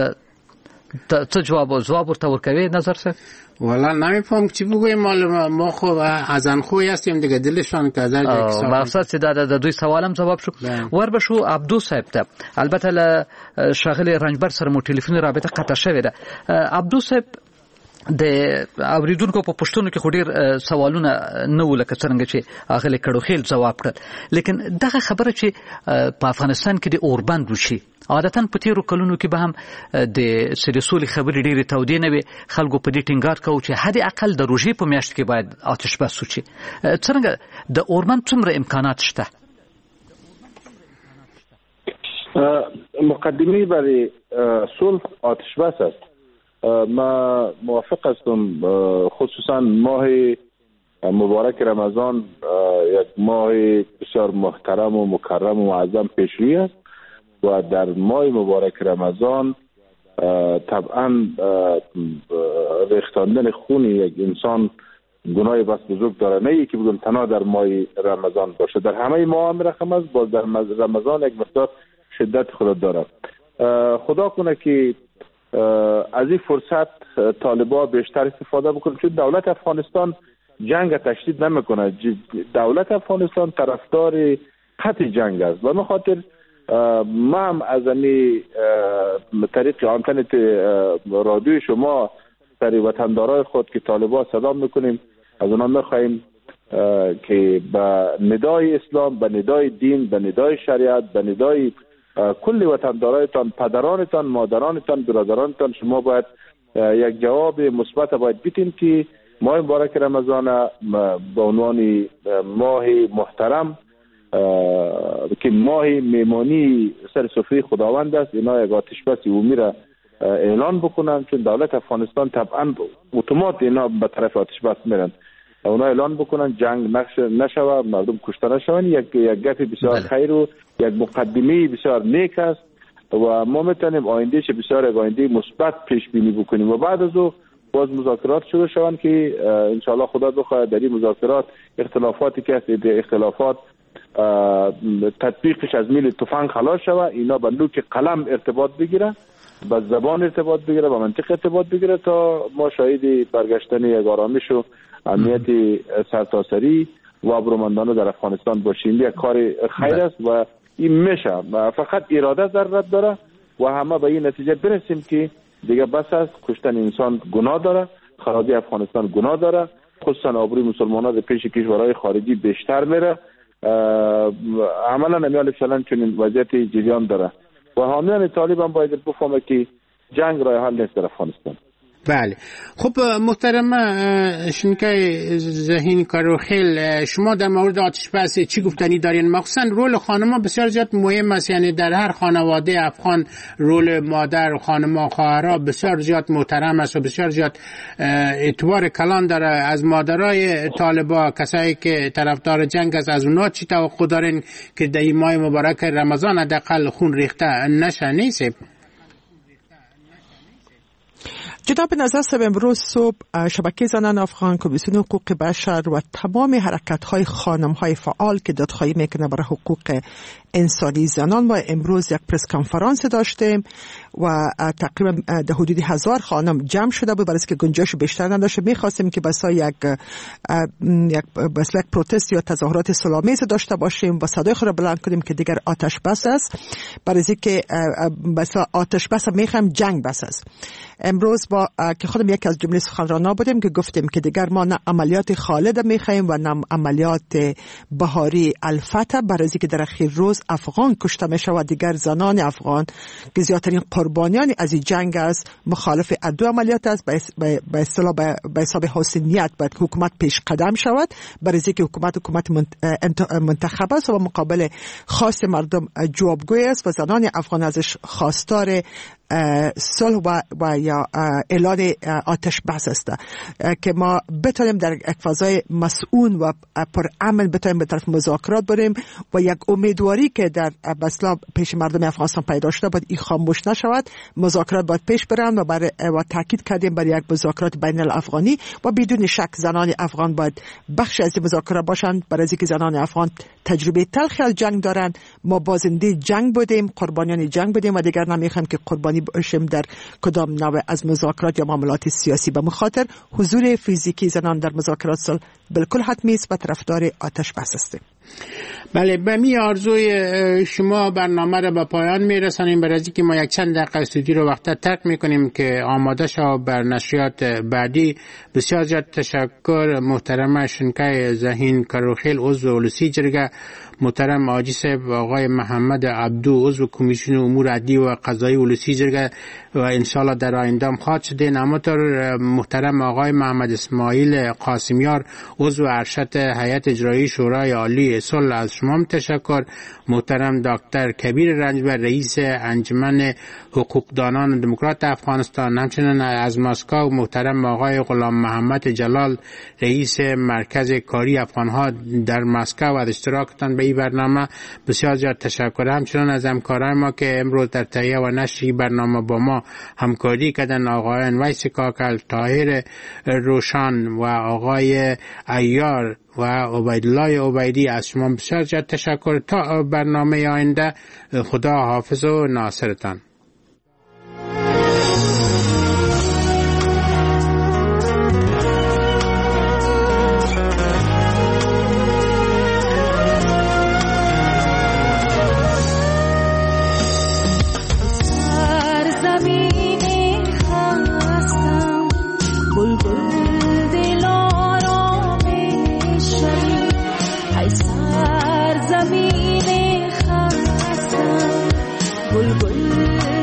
Speaker 4: ته جواب ورته ورکوي نظر صاحب؟
Speaker 5: والا نمیفهم چی بگویم، ما خب از انخوی هستیم دیگه، دلشان که در
Speaker 4: مقصد چې د دوی سوالم جواب شو. ور بشو عبدو صاحب ته البته له شاغل رنجبر سره مو ټلیفون رابطه قطع شوې ده. عبدو صاحب د اوریدونکو په پښتون کې خډیر سوالونه نه ولکه څنګه چې اغله کډوخیل جواب کړ، لیکن دغه خبره چې په افغانستان کې د اوربند وشي عادتاً په تیرو کلونو کې به هم د سولې خبرې ډېرې تودې نه وي، خلکو په دې ټینګار کوي چې حد اقل د روژې په میاشت کې باید آتش بس وشي. څنګه د اوربند څومره امکانات شته؟
Speaker 8: مقدمه برای صلح آتش بس است. ما موافق هستم، خصوصا ماه مبارک رمضان یک ماه بسیار محترم و مکرم و معظم پیش روی است و در ماه مبارک رمضان طبعا ریختاندن خون یک انسان گناه بس بزرگ داره، نه یکی بگم تنها در ماه رمضان باشه، در همه ماه هم رقم است، باز در رمضان یک مقدار شدت خود داره. خدا کنه که از این فرصت طالبان بیشتر استفاده بکنه، چون دولت افغانستان جنگ تشدید نمیکنه، دولت افغانستان طرفدار قطع جنگ است و به خاطر ما هم از این طریق آنتن رادیوی شما سری وطندارای خود که طالبان صدا میکنیم از اونا میخواییم که به ندای اسلام، به ندای دین، به ندای شریعت، به ندای کل وطندارایتان، پدرانتان، مادرانتان، برادرانتان شما باید یک جواب مثبت باید بیتین که ماه مبارک رمضان به عنوان ماه محترم که ماه میمانی سر سفره خداوند است، اینا یک آتش بس عمومی را اعلان بکنن، چون دولت افغانستان طبعا اتومات اینا به طرف آتش بس میرن، اونا اعلان بکنن جنگ نشوه، مردم کشته نشون. یک گپ بسیار خیر و یک مقدمه بسیار نیک است و ما میتونیم آینده چه بسیار یک آینده مثبت پیش بینی بکنیم و بعد از او باز مذاکرات شروع شوند که انشاءالله خدا بخواد در این مذاکرات اختلافاتی که هست، اختلافات تطبیقش از میل تفنگ خلاص شود، اینا به نوک قلم ارتباط بگیره، با زبان ارتباط بگیره، با منطق ارتباط بگیره تا ما شاهد برگشتن یک آرامش و امنیت سرتاسری و ابرومندانه در افغانستان باشیم. یک کار خیر است و این میشه، فقط اراده ضرورت داره و همه به این نتیجه برسیم که دیگه بس است، کشتن انسان گناه داره، خرابی افغانستان گناه داره، خصوصا آبروی مسلمانان در پیش کشورهای خارجی بیشتر میره. عملا نمیال فعلا چنین وضعیت جریان داره و حامیان طالب هم باید بفهمه که جنگ راه حل نیست در افغانستان.
Speaker 5: بله. خب محترم شنکای ذهین کاروخیل، شما در مورد آتش بس چی گفتنی دارین؟ مخصوصا رول خانم‌ها بسیار زیاد مهم است، یعنی در هر خانواده افغان رول مادر و خانم‌ها خواهرها بسیار زیاد محترم است و بسیار زیاد اعتبار کلان داره. از مادرای طالبا، کسایی که طرفدار جنگ است، از اونها چی توقع دارین که در این ماه مبارک رمضان حداقل خون ریخته نشه؟ نیست؟
Speaker 7: جناب نظر صاحب، امروز صبح شبکه زنان افغان، کمیسیون حقوق بشر و تمام حرکت‌های خانم‌های فعال که دادخواهی میکنه برای حقوق انسانی زنان و امروز یک پرس کنفرانس داشتیم و تقریبا در حدود 1000 خانم جمع شده بود، برای اینکه گنجایش بیشتر نداشت. می‌خواستیم که بسا یک پروتست یا تظاهرات صلح‌آمیز داشته باشیم و صدای خود را بلند کنیم که دیگر آتش بس است، برای اینکه بسا آتش بس می‌خوایم جنگ بس است. امروز با که خودم یکی از جمله سخنرانا بودیم که گفتیم که دیگر ما نه عملیات خالد می‌خوایم و نه عملیات بهاری الفتح، برای اینکه در اخیر روز افغان کشته میشه و دیگر زنان افغان که زیادترین قربانیان از این جنگ است مخالف ادو عملیات است. به اصطلاح به حساب حسینیت باید حکومت پیش قدم شود، برای اینکه حکومت منتخب است و مقابل خاص مردم جوابگوی است و زنان افغان ازش خواستار صلح و یا اعلان آتش بس است که ما بتونیم در یک فضای مسئول و پر امن بتونیم به طرف مذاکرات بریم و یک امیدواری که در بسلا پیش مردم افغانستان پیدا شده باید این خاموش نشود. مذاکرات باید پیش برن و تاکید کردیم بر یک مذاکرات بین الافغانی و بدون شک زنان افغان باید بخش از این مذاکرات باشند، برای اینکه زنان افغان تجربه تلخی از جنگ دارند. ما بازنده جنگ بودیم، قربانیان جنگ بودیم و دیگر نمیخوایم که قربانی باشیم در کدام نوع از مذاکرات یا معاملات سیاسی. به مخاطر حضور فیزیکی زنان در مذاکرات صلح بالکل حتمی است و طرفدار آتش بس است.
Speaker 5: بله، به می آرزوی شما برنامه را به پایان می رسانیم. برای اینکه ما یک چند دقیقه استودیو رو وقتا ترک می کنیم که آماده شو بر نشریات بعدی. بسیار زیاد تشکر محترم شنکای ذهین کروخیل عضو اولسی جرگه، محترم حاجی صاحب آقای محمد عبدو عضو کمیسیون امور عدلی و قضایی اولسی جرگه و انشالله در آینده هم خواهد شده. همینطور محترم آقای محمد اسماعیل قاسمیار عضو ارشد هیئت اجرایی شورای عالی صلح، از شما تشکر. محترم دکتر کبیر رنجبر رئیس انجمن حقوقدانان دموکرات افغانستان، همچنین از مسکو محترم آقای غلام محمد جلال رئیس مرکز کاری افغانها در مسکو و اشتراکتان به این برنامه بسیار زیاد تشکر. همچنین از همکاران ما که امروز در تهیه و نشر برنامه با ما همکاری کردن، آقایان ویس کاکل، طاهر روشان و آقای عیار و عبیدالله عبیدی، از شما بسیار زیاد تشکر. تا برنامه آینده، خدا حافظ و ناصرتان.
Speaker 13: बुलबुल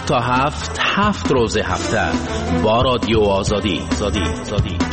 Speaker 13: تا 7 روز هفته با رادیو آزادی.